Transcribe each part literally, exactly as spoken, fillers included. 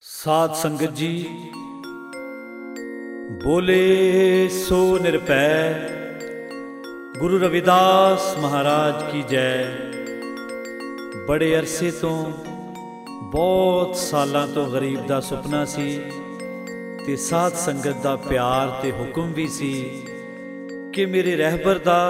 साध संगत जी बोले सो निरपै गुरु रविदास महाराज की जय। बड़े अरसे तो बहुत सालों तो गरीब दा सुपना सी ते साध संगत दा प्यार ते हुक्म भी सी कि मेरे रहबर दा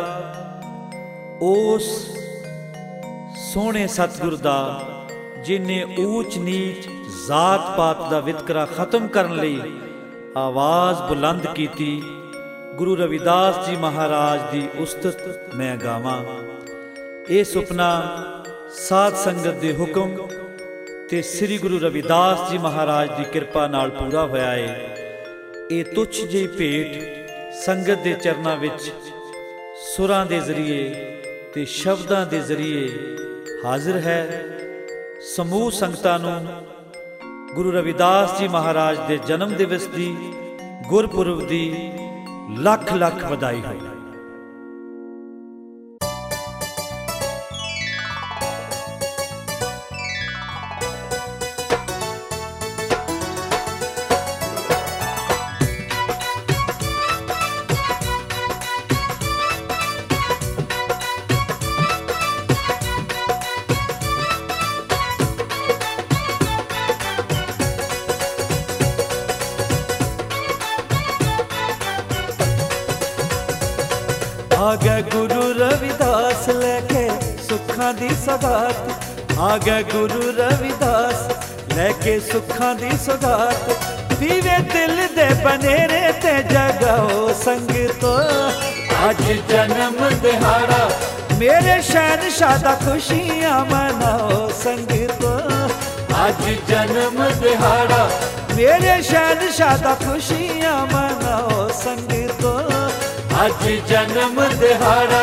उस सोहने सतगुर दा जिन्हें ऊच नीच जात पात दा वितकरा खत्म करने लई आवाज़ बुलंद की थी। गुरु रविदास जी महाराज दी उस्तत मैं गावां। ये सुपना साध संगत दे हुक्म ते श्री गुरु रविदास जी महाराज दी कृपा नाल पूरा होया है। ये तुच्छ जी भेंट संगत दे चरनां विच सुरां दे जरिए ते शब्दां दे जरिए हाजिर है। समूह संगतां नूं गुरु रविदास जी महाराज दे जन्म दिवस दी गुरपुरब दी लख लख बधाई हो। आ गए गुरु रविदास लेके सुखां दी सौगात। आ गए गुरु रविदास लेके सुखां दी सौगात। पीवे दिल दे बनेरे ते जगाओ संगतो। अज जन्म दिहाड़ा मेरे शहनशाह दा खुशियां मनाओ संगतो। अज जन्म दिहाड़ा मेरे शहनशाह दा खुशियां मनाओ संगतो। अज जन्म दिहाड़ा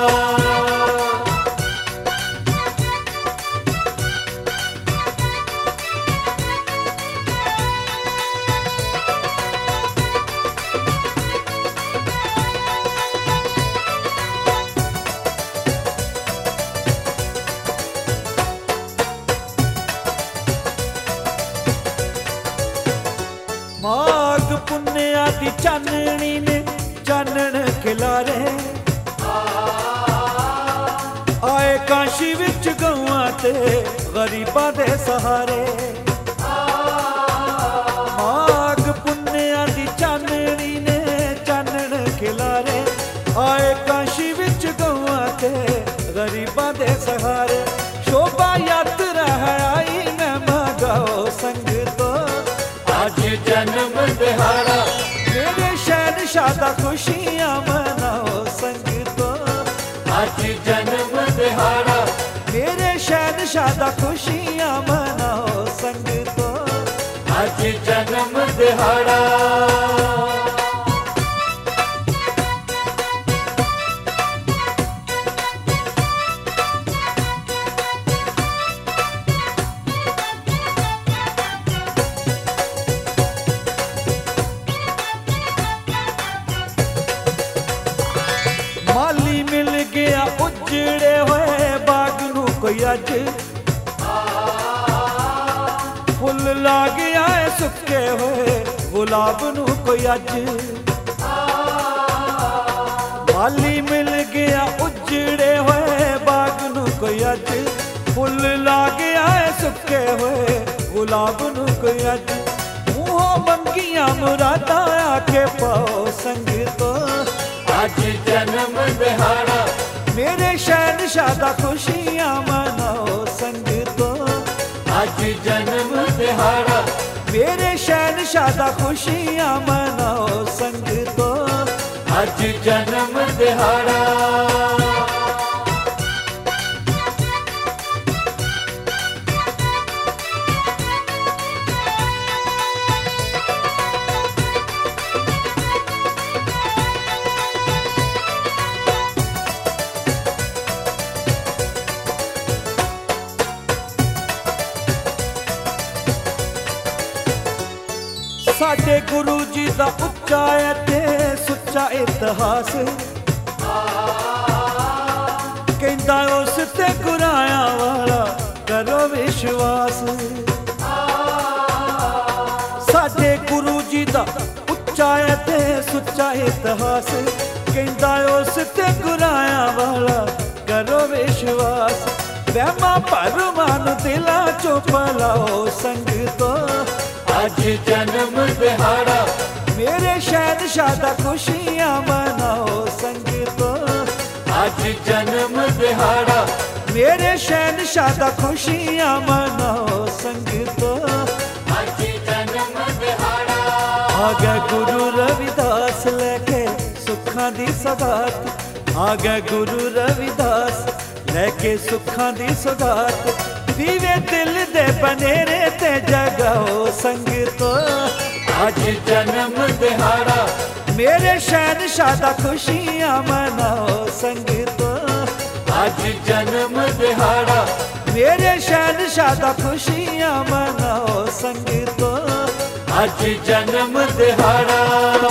माघ पुन्निया दी चाननी ने चानन खिलारे। आए काशी विच गौआं ते गरीबां दे सहारे। माघ पुन्निया दी चाननी ने चानन खिलारे। आए काशी विच गौआं ते गरीबां दे सहारे। शोभा यात्रा है आई मैं मगाओ संगतो। अज जन्म दिहाड़ा मेरे शहनशाह दा खुशियां मनाओ संगतो। अज जन्म दिहाड़ा मेरे शहनशाह दा खुशियां मनाओ संगतो। अज जन्म दिहाड़ा माली मिल गया उजड़े हुए बाग नू कोई अज। फुल ला गया है सुके हुए गुलाब नू कोई अज। माली मिल गया उजड़े हुए बाग नू कोई अज। फुल ला गया है सुके हुए गुलाब नू कोई अज। मुँहों मंगियां मुरादा आके पाओ संगतो। अज जन्म दिहाड़ा मेरे शहनशाह दा खुशियां मनाओ संगतो। अज जन्म दिहाड़ा मेरे शहनशाह दा खुशियां मनाओ संगतो। अज जन्म दिहाड़ा साडे गुरु जी दा उच्चा ते सुच्चा इतिहास। कहंदा उस ते गुराया वाला करो विश्वास। दा उच्चा ते सुच्चा इतिहास कहंदा उस ते गुराया वाला करो विश्वास वहमा भरमां नूं दिलां चों भलाओ संगतो अज जन्म दिहाड़ा मेरे शहनशाह दा खुशियां मनाओ संगतो अज जन्म दिहाड़ा मेरे शहनशाह दा खुशियां मनाओ संगतो अज जन्म दिहाड़ा आ गए गुरु रविदास लेके सुखां दी सौगात आ गए गुरु रविदास लेके सुखां दी सौगात दीवे दिल दे बनेरे ते जगाओ संगतो अज जन्म दिहाड़ा मेरे शहनशाह दा खुशियां मनाओ संगतो अज जन्म दिहाड़ा मेरे शहनशाह दा खुशियां मनाओ संगतो अज जन्म दिहाड़ा।